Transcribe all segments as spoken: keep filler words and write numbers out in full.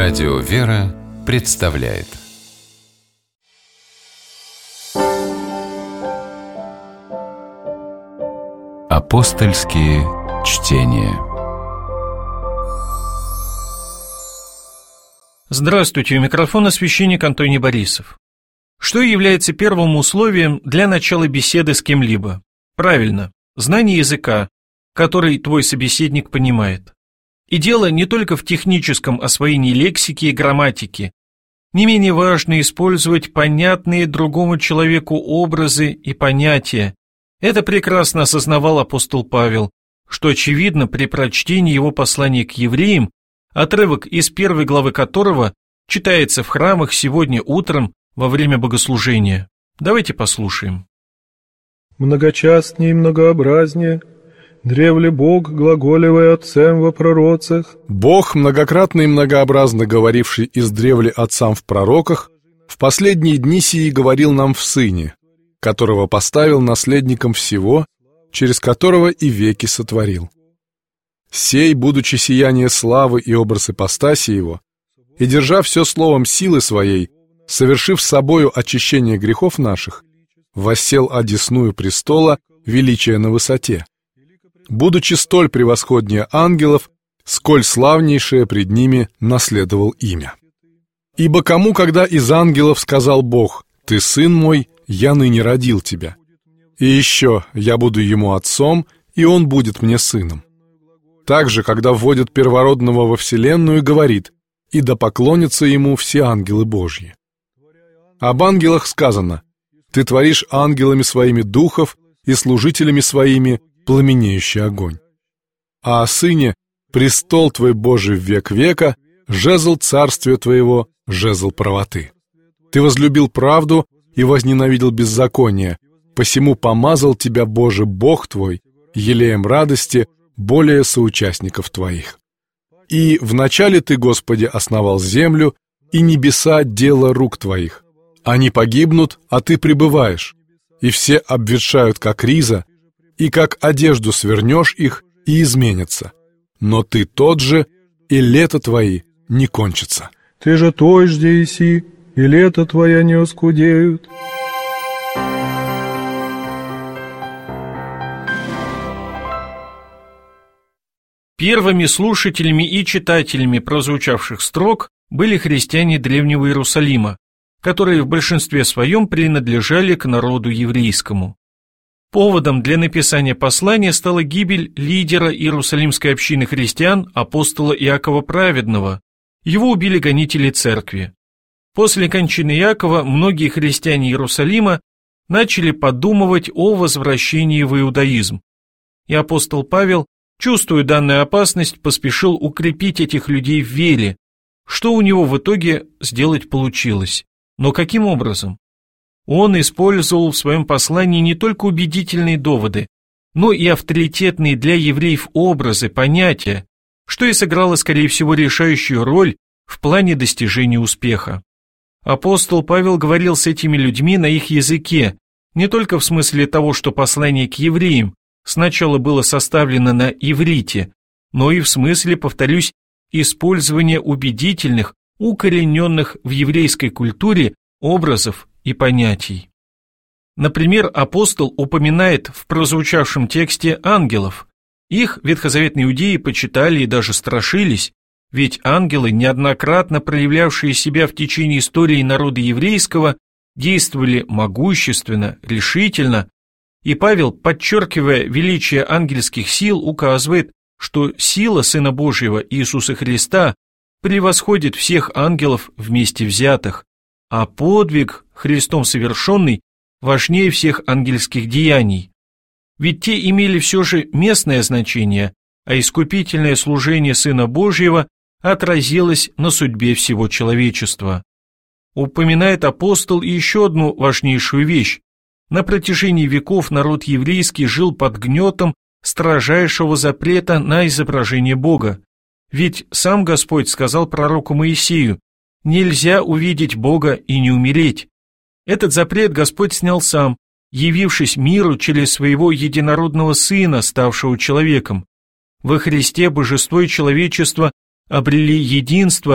Радио «Вера» представляет Апостольские чтения. Здравствуйте, у микрофона священник Антоний Борисов. Что является первым условием для начала беседы с кем-либо? Правильно, знание языка, который твой собеседник понимает. И дело не только в техническом освоении лексики и грамматики. Не менее важно использовать понятные другому человеку образы и понятия. Это прекрасно осознавал апостол Павел, что очевидно при прочтении его послания к евреям, отрывок из первой главы которого читается в храмах сегодня утром во время богослужения. Давайте послушаем. «Многочастнее и многообразнее, древле Бог, глаголевая отцам во пророцах». Бог, многократно и многообразно говоривший издревле отцам в пророках, в последние дни сии говорил нам в Сыне, которого поставил наследником всего, через которого и веки сотворил. Сей, будучи сияние славы и образ ипостаси его, и держа все словом силы своей, совершив собою очищение грехов наших, воссел одесную престола, величия на высоте, будучи столь превосходнее ангелов, сколь славнейшее пред ними наследовал имя. Ибо кому, когда из ангелов сказал Бог: «Ты сын мой, я ныне родил тебя», и еще я буду ему отцом, и он будет мне сыном. Также, когда вводит первородного во вселенную, говорит: «И да поклонятся ему все ангелы Божьи». Об ангелах сказано: «Ты творишь ангелами своими духов и служителями своими пламенеющий огонь». А о Сыне: «Престол твой Божий в век века, жезл царствия твоего, жезл правоты. Ты возлюбил правду и возненавидел беззаконие, посему помазал тебя, Боже, Бог твой, елеем радости более соучастников твоих. И вначале ты, Господи, основал землю, и небеса — дело рук твоих. Они погибнут, а ты пребываешь, и все обветшают, как риза, и как одежду свернешь их, и изменятся. Но ты тот же, и лета твои не кончатся». «Ты же той жди иси, и лето твоя не оскудеют». Первыми слушателями и читателями прозвучавших строк были христиане Древнего Иерусалима, которые в большинстве своем принадлежали к народу еврейскому. Поводом для написания послания стала гибель лидера Иерусалимской общины христиан апостола Иакова Праведного. Его убили гонители церкви. После кончины Иакова многие христиане Иерусалима начали подумывать о возвращении в иудаизм. И апостол Павел, чувствуя данную опасность, поспешил укрепить этих людей в вере, что у него в итоге сделать получилось. Но каким образом? Он использовал в своем послании не только убедительные доводы, но и авторитетные для евреев образы, понятия, что и сыграло, скорее всего, решающую роль в плане достижения успеха. Апостол Павел говорил с этими людьми на их языке, не только в смысле того, что послание к евреям сначала было составлено на иврите, но и в смысле, повторюсь, использования убедительных, укорененных в еврейской культуре образов и понятий. Например, апостол упоминает в прозвучавшем тексте ангелов. Их ветхозаветные иудеи почитали и даже страшились, ведь ангелы, неоднократно проявлявшие себя в течение истории народа еврейского, действовали могущественно, решительно, и Павел, подчеркивая величие ангельских сил, указывает, что сила Сына Божьего Иисуса Христа превосходит всех ангелов вместе взятых, а подвиг, Христом совершенный, важнее всех ангельских деяний. Ведь те имели все же местное значение, а искупительное служение Сына Божьего отразилось на судьбе всего человечества. Упоминает апостол и еще одну важнейшую вещь. На протяжении веков народ еврейский жил под гнетом строжайшего запрета на изображение Бога. Ведь сам Господь сказал пророку Моисею: «Нельзя увидеть Бога и не умереть». Этот запрет Господь снял сам, явившись миру через своего единородного Сына, ставшего человеком. Во Христе божество и человечество обрели единство,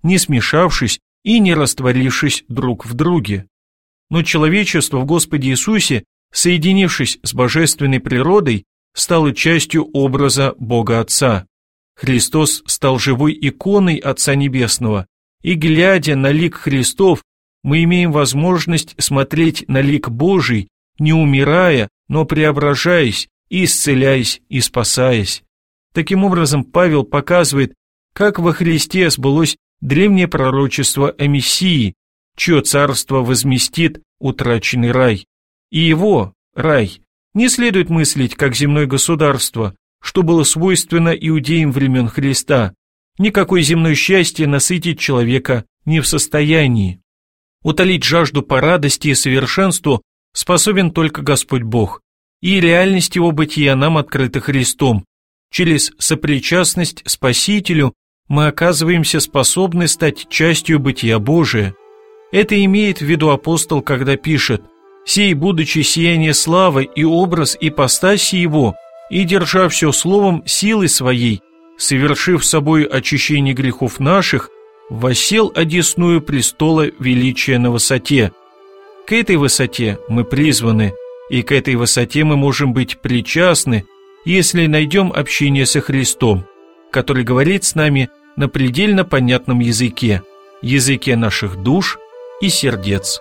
не смешавшись и не растворившись друг в друге. Но человечество в Господе Иисусе, соединившись с божественной природой, стало частью образа Бога Отца. Христос стал живой иконой Отца Небесного, и, глядя на лик Христов, мы имеем возможность смотреть на лик Божий, не умирая, но преображаясь, и исцеляясь и спасаясь. Таким образом, Павел показывает, как во Христе сбылось древнее пророчество о Мессии, чье царство возместит утраченный рай. И его, рай, не следует мыслить как земное государство, что было свойственно иудеям времен Христа. Никакое земное счастье насытить человека не в состоянии. Утолить жажду по радости и совершенству способен только Господь Бог, и реальность его бытия нам открыта Христом. Через сопричастность Спасителю мы оказываемся способны стать частью бытия Божия. Это имеет в виду апостол, когда пишет: «Сей, будучи сияние славы и образ ипостаси его, и держа все словом силы своей, совершив собою очищение грехов наших, воссел одесную престола величия на высоте». К этой высоте мы призваны, и к этой высоте мы можем быть причастны, если найдем общение со Христом, который говорит с нами на предельно понятном языке, языке наших душ и сердец.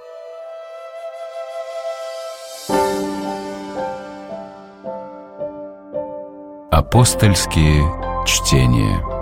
Апостольские чтения.